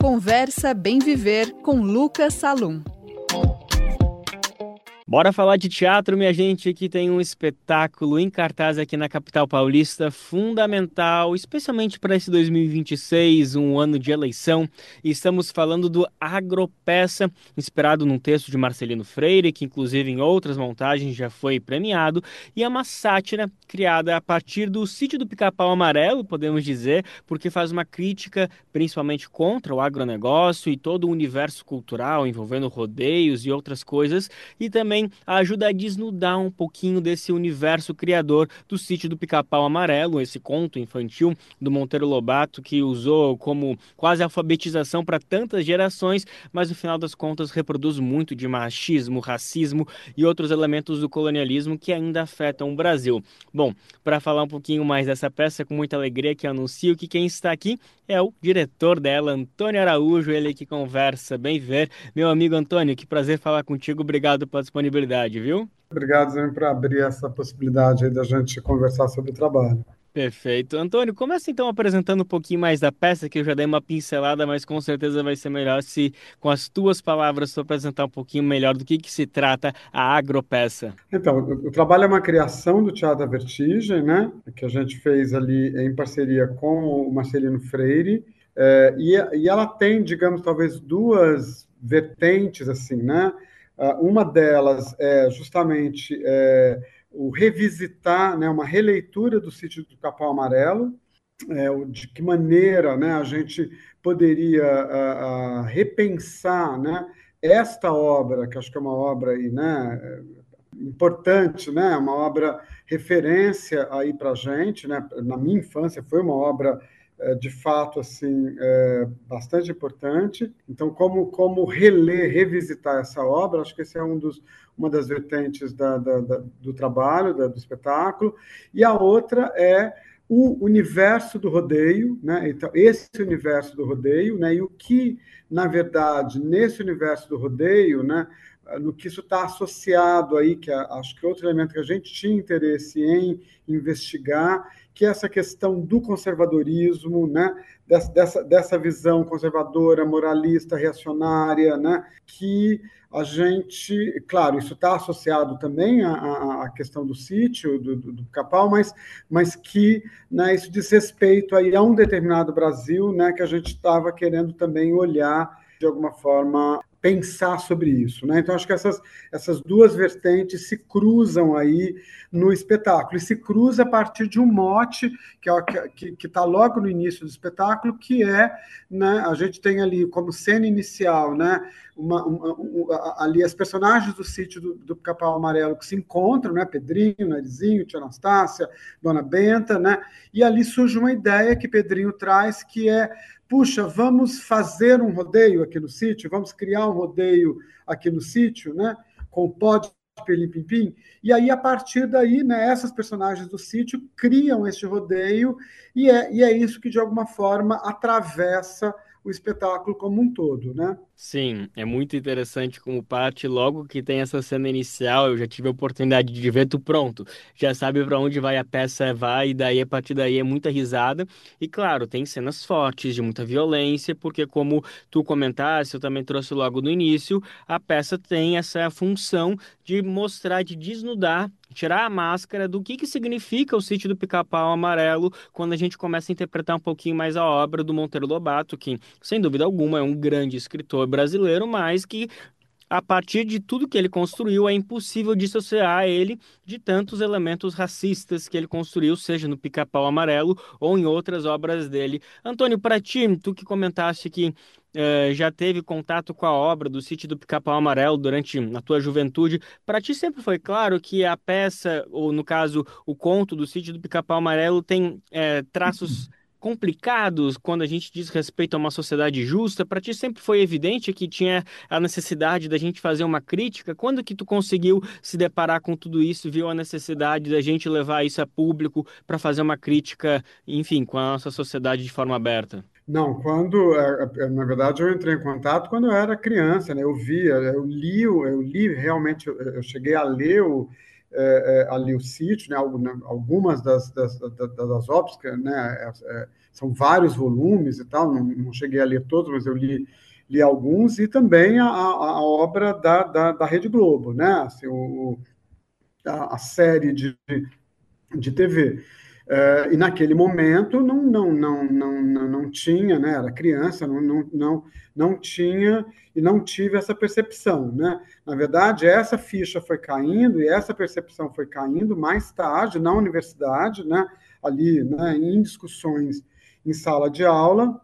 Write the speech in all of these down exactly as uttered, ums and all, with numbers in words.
Conversa Bem Viver com Lucas Salum. Bora falar de teatro, minha gente, que tem um espetáculo em cartaz aqui na capital paulista, fundamental, especialmente para esse dois mil e vinte e seis, um ano de eleição. E estamos falando do Agropeça, inspirado num texto de Marcelino Freire, que inclusive em outras montagens já foi premiado, e é uma sátira criada a partir do Sítio do Pica-Pau Amarelo, podemos dizer, porque faz uma crítica principalmente contra o agronegócio e todo o universo cultural envolvendo rodeios e outras coisas, e também ajuda a desnudar um pouquinho desse universo criador do Sítio do Pica-Pau Amarelo, esse conto infantil do Monteiro Lobato que usou como quase alfabetização para tantas gerações, mas no final das contas reproduz muito de machismo, racismo e outros elementos do colonialismo que ainda afetam o Brasil. Bom, para falar um pouquinho mais dessa peça, com muita alegria que anuncio que quem está aqui é o diretor dela, Antônio Araújo, ele que conversa bem ver. Meu amigo Antônio, que prazer falar contigo, obrigado pela disponibilidade, viu? Obrigado, Zé, por abrir essa possibilidade aí da gente conversar sobre o trabalho. Perfeito. Antônio, começa então apresentando um pouquinho mais da peça, que eu já dei uma pincelada, mas com certeza vai ser melhor se, com as tuas palavras, tu apresentar um pouquinho melhor do que, que se trata a Agropeça. Então, o, o trabalho é uma criação do Teatro da Vertigem, né? Que a gente fez ali em parceria com o Marcelino Freire, é, e, e ela tem, digamos, talvez duas vertentes, assim, né? Uh, uma delas é justamente é, o revisitar, né, uma releitura do Sítio do Pica-Pau Amarelo, é, de que maneira, né, a gente poderia a, a, repensar, né, esta obra, que acho que é uma obra aí, né, importante, né, uma obra referência aí para a gente, né, na minha infância foi uma obra de fato assim é, bastante importante. Então, como como reler, revisitar essa obra, acho que esse é um dos uma das vertentes da, da, da, do trabalho, da, do espetáculo. E a outra é o universo do rodeio, né? Então, esse universo do rodeio, né? E o que, na verdade, nesse universo do rodeio, né? No que isso está associado aí, que é, acho que outro elemento que a gente tinha interesse em investigar, que é essa questão do conservadorismo, né? Dessa, dessa, dessa visão conservadora, moralista, reacionária, né? Que a gente, claro, isso está associado também à, à questão do sítio, do, do, do Pica-Pau, mas, mas que, né, isso diz respeito aí a um determinado Brasil, né, que a gente estava querendo também olhar, de alguma forma, pensar sobre isso, né? Então, acho que essas, essas duas vertentes se cruzam aí no espetáculo, e se cruza a partir de um mote que é, que está logo no início do espetáculo, que é, né, a gente tem ali como cena inicial, né, uma, uma, uma, ali as personagens do Sítio do, do Pica-Pau Amarelo que se encontram, né, Pedrinho, Narizinho, Tia Anastácia, Dona Benta, né, e ali surge uma ideia que Pedrinho traz, que é: puxa, vamos fazer um rodeio aqui no sítio, vamos criar um rodeio aqui no sítio, né? Com o pó de Pirlim-Pim-Pim. E aí, a partir daí, né, essas personagens do sítio criam esse rodeio, e é, e é isso que, de alguma forma, atravessa o espetáculo como um todo, né? Sim, é muito interessante como parte, logo que tem essa cena inicial, eu já tive a oportunidade de ver, tu pronto, já sabe para onde vai a peça, vai, e daí a partir daí é muita risada, e claro, tem cenas fortes, de muita violência, porque como tu comentaste, eu também trouxe logo no início, a peça tem essa função de mostrar, de desnudar, tirar a máscara do que que significa o Sítio do Pica-Pau Amarelo, quando a gente começa a interpretar um pouquinho mais a obra do Monteiro Lobato, que, sem dúvida alguma, é um grande escritor brasileiro, mas que a partir de tudo que ele construiu é impossível dissociar ele de tantos elementos racistas que ele construiu, seja no Pica-Pau Amarelo ou em outras obras dele. Antônio, para ti, tu que comentaste que eh, já teve contato com a obra do Sítio do Pica-Pau Amarelo durante a tua juventude, para ti sempre foi claro que a peça, ou no caso, o conto do Sítio do Pica-Pau Amarelo tem eh, traços complicados quando a gente diz respeito a uma sociedade justa? Para ti sempre foi evidente que tinha a necessidade da gente fazer uma crítica? Quando que tu conseguiu se deparar com tudo isso, viu a necessidade da gente levar isso a público para fazer uma crítica, enfim, com a nossa sociedade de forma aberta? Não, quando, é, é, na verdade, eu entrei em contato quando eu era criança, né? Eu via, eu li, o- eu li realmente, eu eu cheguei a ler o, é, é, ali o sítio, né, algumas das, das, das, das obras, né, é, são vários volumes e tal, não, não cheguei a ler todos, mas eu li, li alguns, e também a, a, a obra da, da, da Rede Globo, né, assim, o, a, a série de, de T V. Uh, e naquele momento não, não, não, não, não, não tinha, né? Era criança, não, não, não, não tinha e não tive essa percepção, né? Na verdade, essa ficha foi caindo e essa percepção foi caindo mais tarde na universidade, né? Ali, né? Em discussões em sala de aula.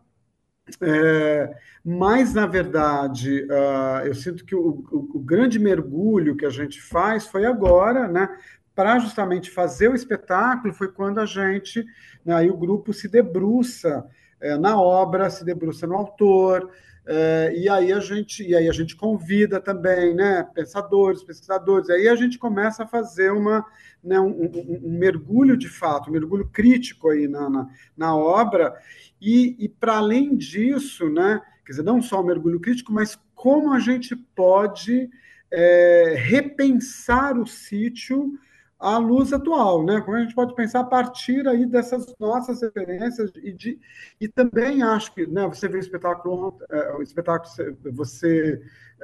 É, mas, na verdade, uh, eu sinto que o, o, o grande mergulho que a gente faz foi agora, né? Para justamente fazer o espetáculo, foi quando a gente, né, aí o grupo se debruça é, na obra, se debruça no autor, é, e aí a gente, e aí a gente convida também, né, pensadores, pesquisadores, aí a gente começa a fazer uma, né, um, um, um mergulho de fato, um mergulho crítico aí na, na, na obra, e, e para além disso, né, quer dizer, não só o mergulho crítico, mas como a gente pode é, repensar o sítio à luz atual, né? Como a gente pode pensar a partir aí dessas nossas referências e, de, e também acho que, né, você vê o espetáculo, é, o espetáculo você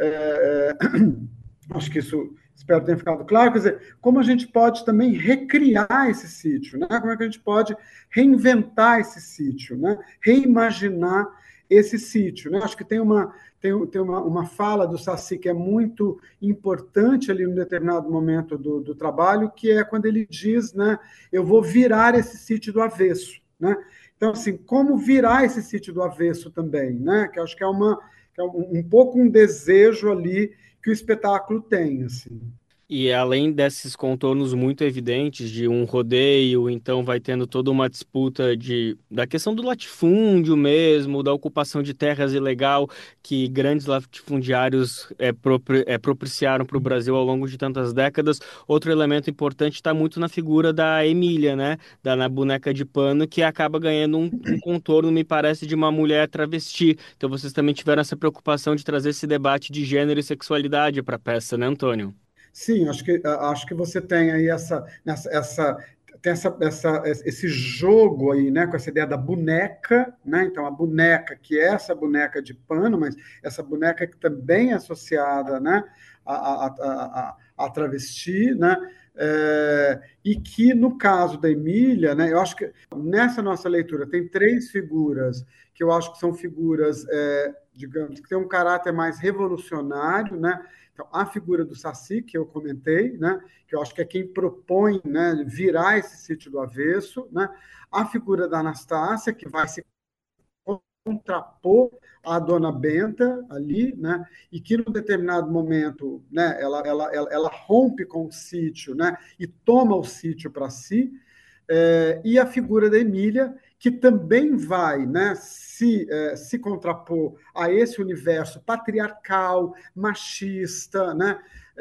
é, acho que isso espero ter ficado claro, quer dizer, como a gente pode também recriar esse sítio, né? Como é que a gente pode reinventar esse sítio, né? Reimaginar esse sítio, né? Acho que tem uma tem, tem uma, uma fala do Saci que é muito importante ali em um determinado momento do, do trabalho, que é quando ele diz, né, eu vou virar esse sítio do avesso, né? Então, assim, como virar esse sítio do avesso também, né? Que acho que é uma que é um, um pouco um desejo ali que o espetáculo tem, assim. E além desses contornos muito evidentes de um rodeio, então vai tendo toda uma disputa de, da questão do latifúndio mesmo, da ocupação de terras ilegal que grandes latifundiários é, propri, é, propiciaram para o Brasil ao longo de tantas décadas. Outro elemento importante está muito na figura da Emília, né? Da na boneca de pano, que acaba ganhando um, um contorno, me parece, de uma mulher travesti. Então vocês também tiveram essa preocupação de trazer esse debate de gênero e sexualidade para a peça, né, Antônio? Sim, acho que, acho que você tem aí essa, essa, essa, tem essa, essa, esse jogo aí, né, com essa ideia da boneca, né? Então, a boneca, que é essa boneca de pano, mas essa boneca que também é associada, né, a, a, a, a, a travesti, né? É, e que, no caso da Emília, né, eu acho que nessa nossa leitura tem três figuras que eu acho que são figuras, é, digamos, que têm um caráter mais revolucionário, né? Então, a figura do Saci, que eu comentei, né, que eu acho que é quem propõe, né, virar esse sítio do avesso, né, a figura da Anastácia, que vai se contrapor à Dona Benta ali, né, e que num determinado momento, né, ela, ela, ela, ela rompe com o sítio, né, e toma o sítio para si, é, e a figura da Emília, que também vai, né, se, é, se contrapor a esse universo patriarcal, machista, né,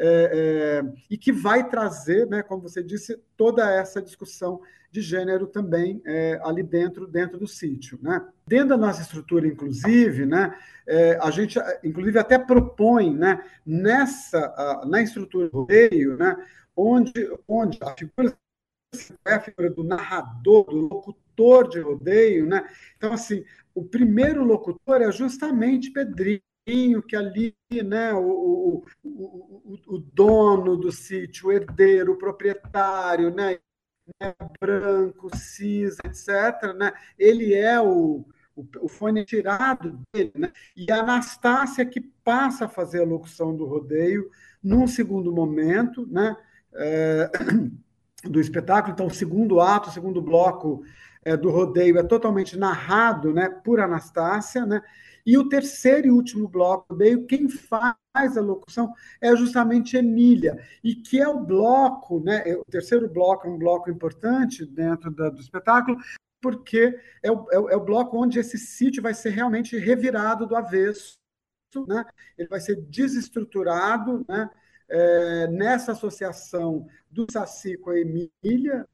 é, é, e que vai trazer, né, como você disse, toda essa discussão de gênero também é, ali dentro, dentro do sítio, né? Dentro da nossa estrutura, inclusive, né, é, a gente, inclusive, até propõe, né, nessa, na estrutura do rodeio, né, onde, onde a figura é a figura do narrador, do locutor de rodeio, né? Então, assim, o primeiro locutor é justamente Pedrinho, que ali, né, o, o, o, o dono do sítio, o herdeiro, o proprietário, né, branco, cis, etcétera, né? Ele é o, o, o fone tirado dele, né? E a Anastácia que passa a fazer a locução do rodeio num segundo momento, né? É, do espetáculo. Então, o segundo ato, o segundo bloco é, do rodeio é totalmente narrado, né, por Anastácia, né? E o terceiro e último bloco do rodeio, quem faz a locução é justamente Emília, e que é o bloco, né? O terceiro bloco é um bloco importante dentro da, do espetáculo, porque é o, é, o, é o bloco onde esse sítio vai ser realmente revirado do avesso, né? Ele vai ser desestruturado, né? É, nessa associação do Saci com a Emília, né?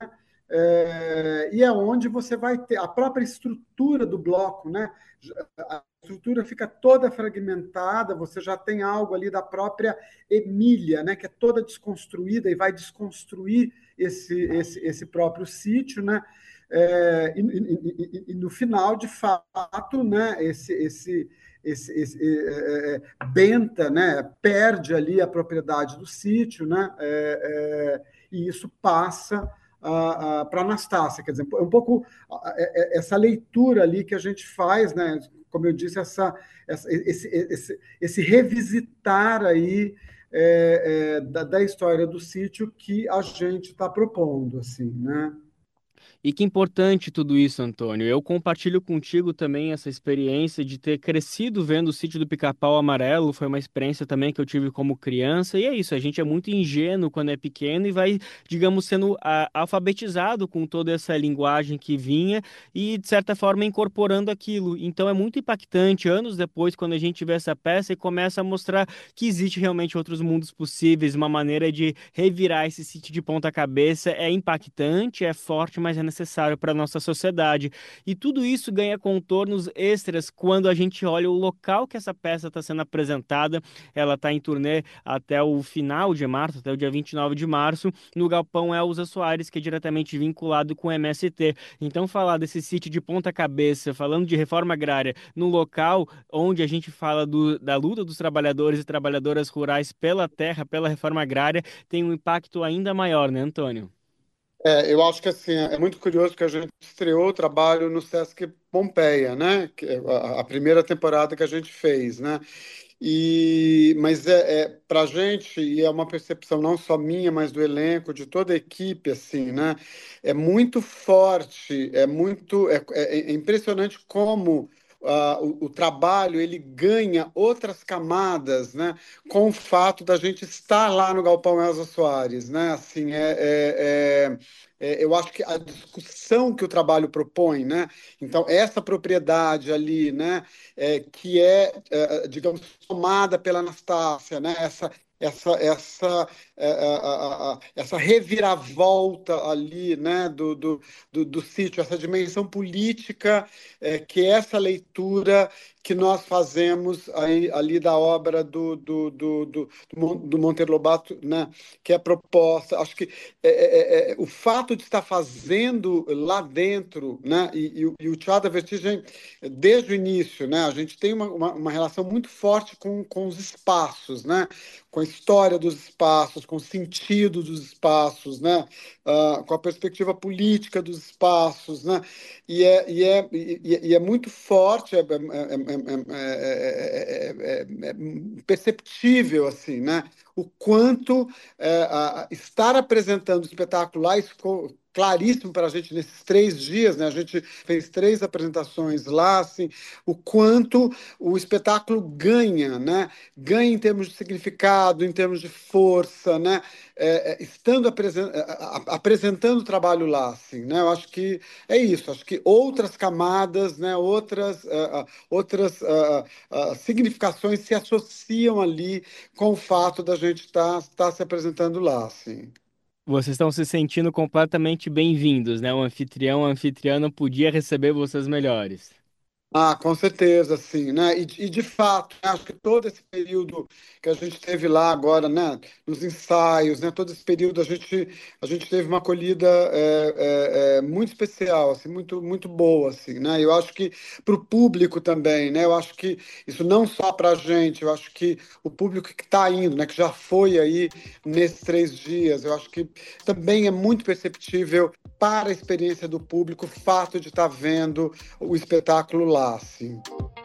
é, e é onde você vai ter a própria estrutura do bloco, né? A estrutura fica toda fragmentada, você já tem algo ali da própria Emília, né? Que é toda desconstruída e vai desconstruir esse, esse, esse próprio sítio, né? É, e, e, e, e no final, de fato, né? Esse, esse, esse, esse é, é, Benta, né? Perde ali a propriedade do sítio, né? É, é, e isso passa para Anastácia, quer dizer, é um pouco essa leitura ali que a gente faz, né? Como eu disse, essa, essa esse, esse, esse revisitar aí é, é, da, da história do sítio que a gente está propondo, assim, né? E que importante tudo isso, Antônio. Eu compartilho contigo também essa experiência de ter crescido vendo o sítio do Pica-Pau Amarelo. Foi uma experiência também que eu tive como criança. E é isso, a gente é muito ingênuo quando é pequeno e vai, digamos, sendo a, alfabetizado com toda essa linguagem que vinha e, de certa forma, incorporando aquilo. Então é muito impactante, anos depois, quando a gente vê essa peça e começa a mostrar que existe realmente outros mundos possíveis, uma maneira de revirar esse sítio de ponta cabeça. É impactante, é forte, mas é necessário para a nossa sociedade. E tudo isso ganha contornos extras quando a gente olha o local que essa peça está sendo apresentada. Ela está em turnê até o final de março, até o dia vinte e nove de março, no Galpão Elza Soares, que é diretamente vinculado com o M S T. Então, falar desse sítio de ponta cabeça, falando de reforma agrária, no local onde a gente fala do, da luta dos trabalhadores e trabalhadoras rurais pela terra, pela reforma agrária, tem um impacto ainda maior, né, Antônio? É, eu acho que assim, é muito curioso que a gente estreou o trabalho no Sesc Pompeia, né? Que é a, a primeira temporada que a gente fez, né? E, mas é, é para a gente, e é uma percepção não só minha, mas do elenco, de toda a equipe, assim, né? É muito forte, é muito, é, é é impressionante como ah, o, o trabalho ele ganha outras camadas, né? Com o fato da gente estar lá no Galpão Elza Soares, né? Assim, é, é, é- é, eu acho que a discussão que o trabalho propõe, né? Então, essa propriedade ali, né? É, que é, é, digamos, tomada pela Anastácia, né? Essa, essa, essa, é, a- a- a- essa reviravolta ali, né? Do, do, do, do sítio, essa dimensão política, é, que é essa leitura que nós fazemos aí, ali da obra do, do, do, do, do Monteiro Lobato, né? Que é proposta. Acho que é, é, é, o fato de estar fazendo lá dentro, né? E, e, e o Teatro da Vertigem desde o início, né? A gente tem uma, uma, uma relação muito forte com, com os espaços, né? Com a história dos espaços, com o sentido dos espaços, né? Ah, com a perspectiva política dos espaços, né? E é, e é, e, e é muito forte, é, é, é, é, é, é perceptível, assim, né? O quanto é, a, estar apresentando o espetáculo lá, isso ficou claríssimo para a gente nesses três dias, né? A gente fez três apresentações lá, assim, o quanto o espetáculo ganha, né? Ganha em termos de significado, em termos de força, né? É, é, estando apresen apresentando o trabalho lá, assim, né? Eu acho que é isso. Acho que outras camadas, né? Outras, uh, uh, outras uh, uh, significações se associam ali com o fato da gente estar tá, tá se apresentando lá, assim. Vocês estão se sentindo completamente bem-vindos, né? O anfitrião, a anfitriã não podia receber vocês melhores. Ah, com certeza, sim, né? E, e de fato, né, acho que todo esse período que a gente teve lá agora, né, nos ensaios, né, todo esse período a gente a gente teve uma acolhida é, é, é, muito especial, assim, muito muito boa, assim, né? Eu acho que para o público também, né? Eu acho que isso não só para a gente, eu acho que o público que está indo, né, que já foi aí nesses três dias, eu acho que também é muito perceptível para a experiência do público o fato de estar vendo o espetáculo lá, assim.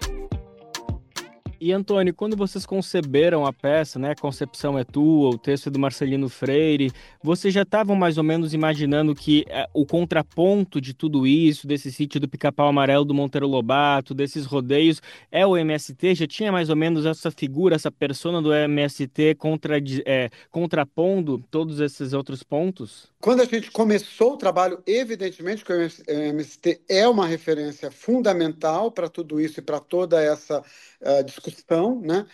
E Antônio, quando vocês conceberam a peça, né? A concepção é tua, o texto é do Marcelino Freire, vocês já estavam mais ou menos imaginando que eh, o contraponto de tudo isso, desse sítio do Pica-Pau Amarelo do Monteiro Lobato, desses rodeios, é o M S T? Já tinha mais ou menos essa figura, essa persona do M S T contra, eh, contrapondo todos esses outros pontos? Quando a gente começou o trabalho, evidentemente que o M S T é uma referência fundamental para tudo isso e para toda essa uh, discussão construção, né?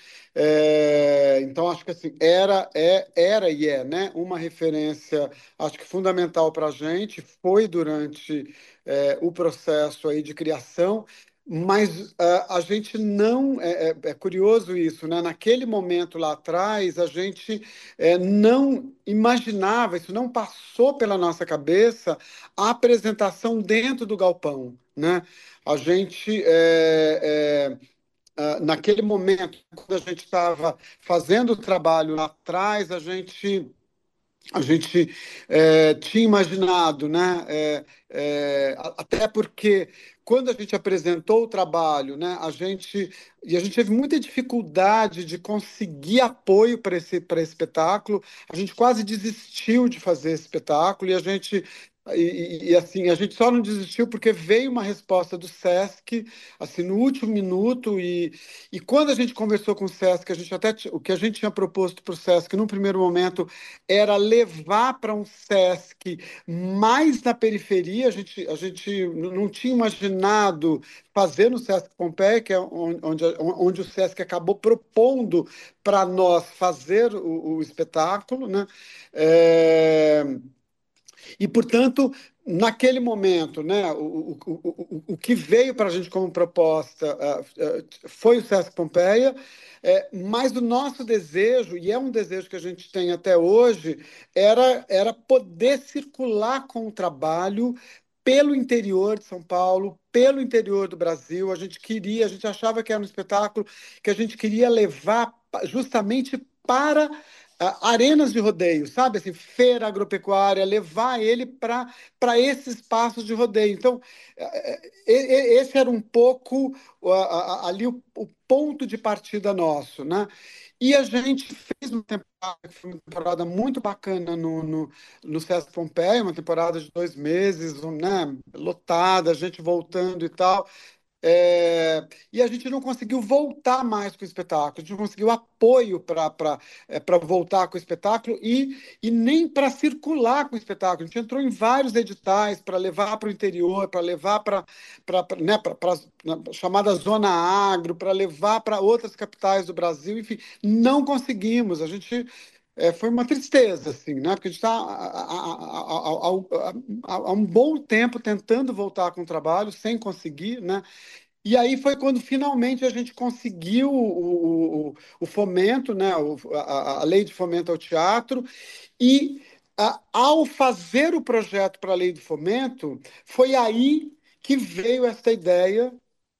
É, então, acho que assim, era, é, era e é, né, uma referência, acho que fundamental para a gente, foi durante é, o processo aí de criação, mas ah, a gente não, é, é- é curioso isso, né? Naquele momento lá atrás, a gente é, não imaginava, isso não passou pela nossa cabeça, a apresentação dentro do galpão, né? A gente, é, é, ah, naquele momento, quando a gente estava fazendo o trabalho lá atrás, a gente a gente é, tinha imaginado, né? é, é, a- até porque quando a gente apresentou o trabalho, né? A gente e a gente teve muita dificuldade de conseguir apoio para esse para esse espetáculo. A gente quase desistiu de fazer esse espetáculo e a gente e, e, e, assim a gente só não desistiu porque veio uma resposta do Sesc assim no último minuto e, e quando a gente conversou com o Sesc, a gente até ti- o que a gente tinha proposto para o Sesc num primeiro momento era levar para um Sesc mais na periferia. A gente, a gente n- não tinha imaginado fazer no Sesc Pompeia, que é on- onde, onde o Sesc acabou propondo para nós fazer o, o espetáculo, né? É, e, portanto, naquele momento, né, o, o, o, o, o que veio para a gente como proposta ah, ah, foi o Sesc Pompeia, é, mas o nosso desejo, e é um desejo que a gente tem até hoje, era, era poder circular com o trabalho pelo interior de São Paulo, pelo interior do Brasil. A gente queria, a gente achava que era um espetáculo que a gente queria levar pa- justamente para ah, arenas de rodeio, sabe? Assim, feira agropecuária, levar ele para para esses espaços de rodeio. Então, eh, eh, e- e- esse era um pouco ah, ah, ah, ali o, o ponto de partida nosso, né? E a gente fez uma temporada, que foi uma temporada muito bacana no, no, no Sesc Pompeia, uma temporada de dois meses, um, né, lotada, a gente voltando e tal. É, e a gente não conseguiu voltar mais com o espetáculo, a gente não conseguiu apoio para para voltar com o espetáculo e, e nem para circular com o espetáculo. A gente entrou em vários editais para levar para o interior, para levar para né, para a chamada Zona Agro, para levar para outras capitais do Brasil, enfim, não conseguimos. A gente é, foi uma tristeza, assim, né? Porque a gente está há, há, há, há, há um bom tempo tentando voltar com o trabalho, sem conseguir, né? E aí foi quando finalmente a gente conseguiu o, o, o fomento, né? O- a, a lei de fomento ao teatro, e a, ao fazer o projeto para a lei de fomento, foi aí que veio essa ideia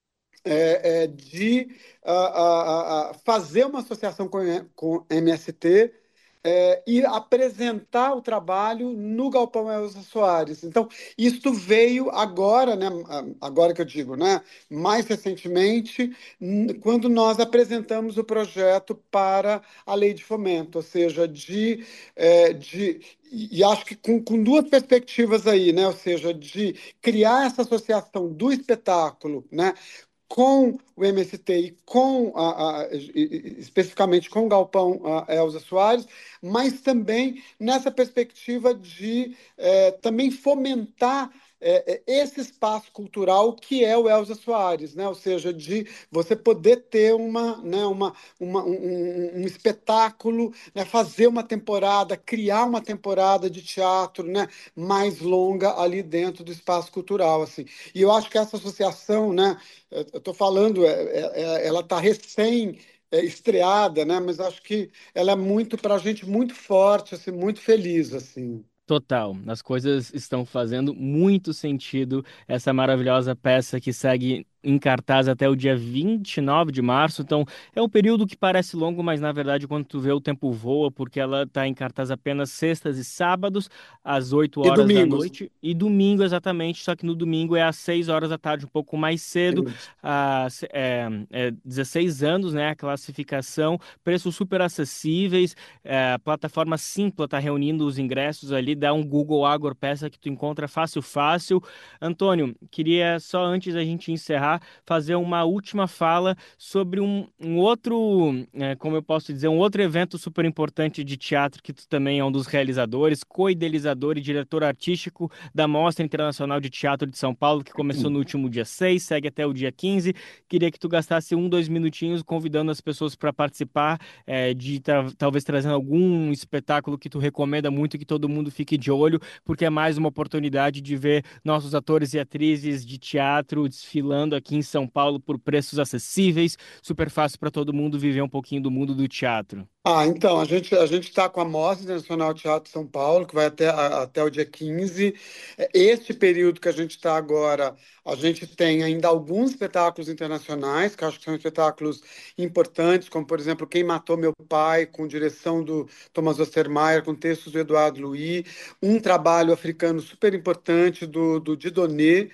é, é, de ah, ah, ah, ah, fazer uma associação com, com M S T é, e apresentar o trabalho no Galpão Elza Soares. Então, isso veio agora, né, agora que eu digo, né, mais recentemente, n- quando nós apresentamos o projeto para a Lei de Fomento, ou seja, de, é, de e e acho que com, com duas perspectivas aí, né? Ou seja, de criar essa associação do espetáculo, né? Com o M S T e com a, a- e- e- especificamente com o Galpão a, Elza Soares, mas também nessa perspectiva de eh, também fomentar eh, eh, esse espaço cultural que é o Elza Soares, né? Ou seja, de você poder ter uma, né, uma, uma- um, um- um espetáculo, né, fazer uma temporada, criar uma temporada de teatro, né, mais longa ali dentro do espaço cultural, assim. E eu acho que essa associação, né, eu estou falando, é, é- é- ela está recém é, estreada, né? Mas acho que ela é muito para a gente muito forte, assim, muito feliz, assim. Total, as coisas estão fazendo muito sentido. Essa maravilhosa peça que segue em cartaz até o dia vinte e nove de março. Então, é um período que parece longo, mas na verdade, quando tu vê, o tempo voa, porque ela está em cartaz apenas sextas e sábados, às oito E horas da domingos. noite, e domingo exatamente, só que no domingo é às seis horas da tarde, um pouco mais cedo. A, é, é dezesseis anos, né? A classificação, preços super acessíveis. É, a plataforma Simpla está reunindo os ingressos ali, dá um Google Agor Peça que tu encontra fácil, fácil. Antônio, queria só antes da gente encerrar encerrar, fazer uma última fala sobre um, um outro, é, como eu posso dizer, um outro evento super importante de teatro que tu também é um dos realizadores, co-idealizador e diretor artístico da Mostra Internacional de Teatro de São Paulo, que começou no último dia seis, segue até o dia quinze. Queria que tu gastasse um, dois minutinhos convidando as pessoas para participar, é, de tra- talvez trazendo algum espetáculo que tu recomenda muito, que todo mundo fique de olho, porque é mais uma oportunidade de ver nossos atores e atrizes de teatro desfilando aqui em São Paulo por preços acessíveis, super fácil para todo mundo viver um pouquinho do mundo do teatro. Ah, então, a gente a gente está com a Mostra Internacional Teatro de São Paulo, que vai até, a- até o dia quinze. É, Este período que a gente está agora, a gente tem ainda alguns espetáculos internacionais, que eu acho que são espetáculos importantes, como, por exemplo, Quem Matou Meu Pai, com direção do Thomas Ostermayer, com textos do Eduardo Louis, um trabalho africano super importante do, do Dieudonné,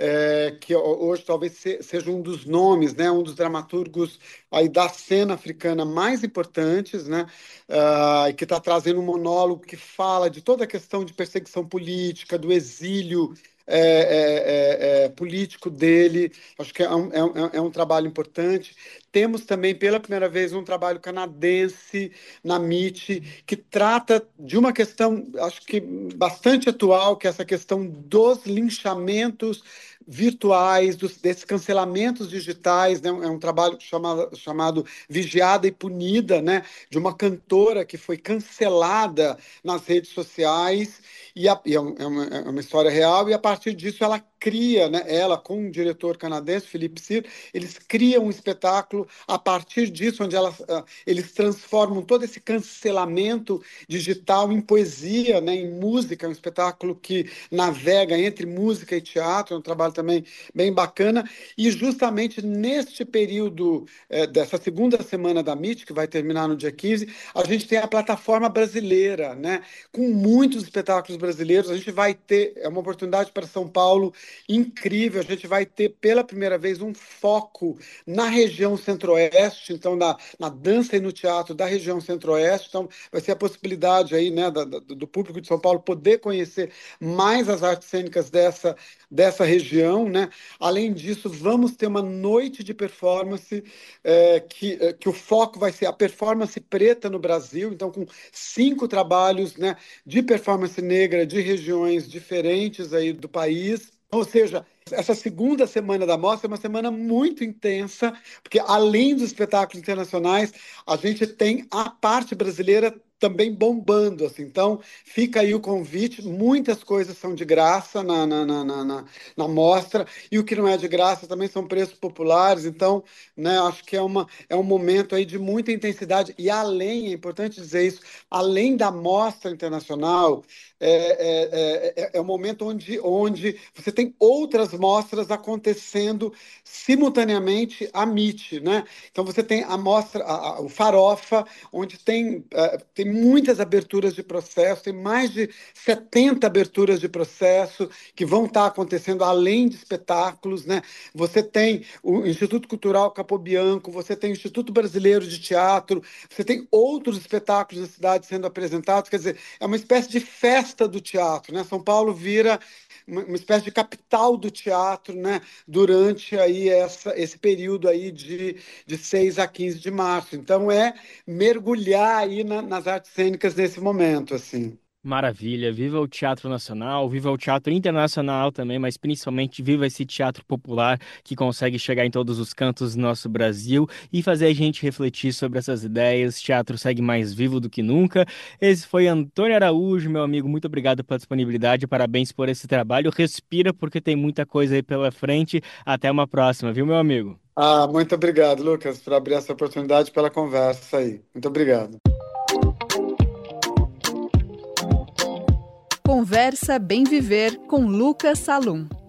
é, que hoje talvez se- seja um dos nomes, né, um dos dramaturgos aí da cena africana mais importantes, né, ah, e que está trazendo um monólogo que fala de toda a questão de perseguição política, do exílio é, é, é, é, político dele. Acho que é um, é um, é um trabalho importante. Temos também, pela primeira vez, um trabalho canadense na M I T, que trata de uma questão, acho que bastante atual, que é essa questão dos linchamentos virtuais, dos, desses cancelamentos digitais, né? É um trabalho chamado, chamado Vigiada e Punida, né? De uma cantora que foi cancelada nas redes sociais, e, a, e é, um- é uma, é uma história real, e a partir disso ela cria, né? Ela com um diretor canadense, Philippe Cyr, eles criam um espetáculo a partir disso, onde elas, ah, eles transformam todo esse cancelamento digital em poesia, né? Em música, é um espetáculo que navega entre música e teatro, é um trabalho também bem bacana. E justamente neste período, eh, dessa segunda semana da M I T, que vai terminar no dia quinze, a gente tem a plataforma brasileira, né? Com muitos espetáculos brasileiros. A gente vai ter, é uma oportunidade para São Paulo incrível. A gente vai ter pela primeira vez um foco na região centro-oeste, então na, na dança e no teatro da região centro-oeste. Então vai ser a possibilidade aí, né, da- da- do público de São Paulo poder conhecer mais as artes cênicas dessa, dessa região, né? Além disso, vamos ter uma noite de performance, é, que, é, que o foco vai ser a performance preta no Brasil, então com cinco trabalhos, né, de performance negra de regiões diferentes aí do país. Ou seja, essa segunda semana da mostra é uma semana muito intensa, porque além dos espetáculos internacionais, a gente tem a parte brasileira também bombando, assim. Então, fica aí o convite. Muitas coisas são de graça na, na, na, na, na- na mostra, e o que não é de graça também são preços populares. Então, né, acho que é uma, é um momento aí de muita intensidade. E além, é importante dizer isso, além da mostra internacional, é, é, é, é um momento onde, onde você tem outras mostras acontecendo simultaneamente à M I T, né? Então você tem a mostra, a- a- o Farofa, onde tem, eh, tem muitas aberturas de processo, tem mais de setenta aberturas de processo que vão estar acontecendo além de espetáculos, né? Você tem o Instituto Cultural Capobianco, você tem o Instituto Brasileiro de Teatro, você tem outros espetáculos da cidade sendo apresentados, quer dizer, é uma espécie de festa do teatro, né? São Paulo vira uma uma espécie de capital do teatro, né? Durante aí essa, esse período aí de, de seis a quinze de março. Então é mergulhar aí na- nas artes cênicas nesse momento, assim. Maravilha, viva o Teatro Nacional, viva o Teatro Internacional também, mas principalmente viva esse teatro popular que consegue chegar em todos os cantos do nosso Brasil e fazer a gente refletir sobre essas ideias. O teatro segue mais vivo do que nunca. Esse foi Antônio Araújo, meu amigo, muito obrigado pela disponibilidade, parabéns por esse trabalho. Respira porque tem muita coisa aí pela frente. Até uma próxima, viu, meu amigo? Ah, muito obrigado, Lucas, por abrir essa oportunidade pela conversa aí. Muito obrigado. Conversa Bem Viver com Lucas Salum.